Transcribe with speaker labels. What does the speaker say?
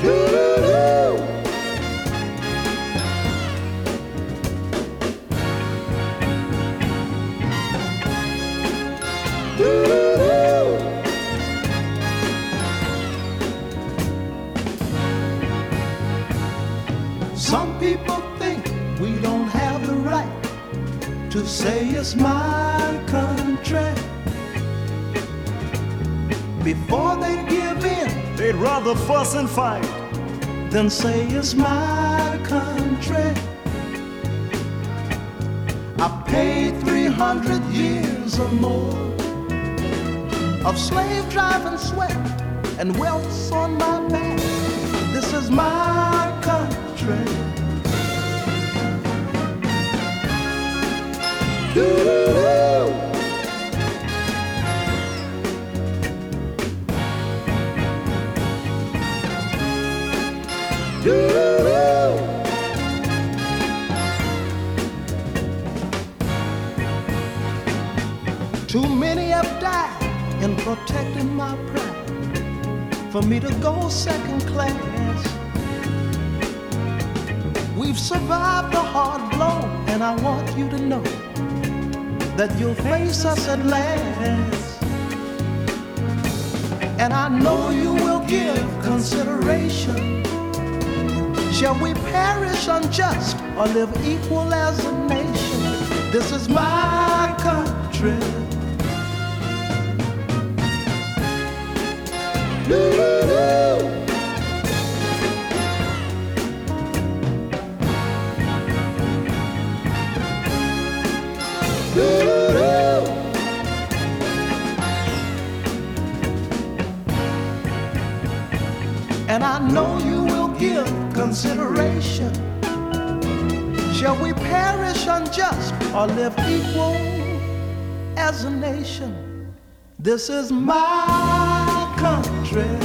Speaker 1: Some people think we don't have the right to say it's my country. Before they give in,
Speaker 2: they'd rather fuss and fight
Speaker 1: than say it's my country. I paid 300 years or more of slave driving sweat and welts on my back. This is my country. Doo-doo-doo. Doo-doo-doo. Too many have died in protecting my pride, for me to go second class. We've survived a hard blow, and I want you to know that you'll face us at last. And I know you will give consideration. Shall we perish unjust or live equal as a nation? This is my country. Doo-doo-doo. Doo-doo-doo. And I know you will give consideration. Shall we perish unjust or live equal as a nation? This is my country.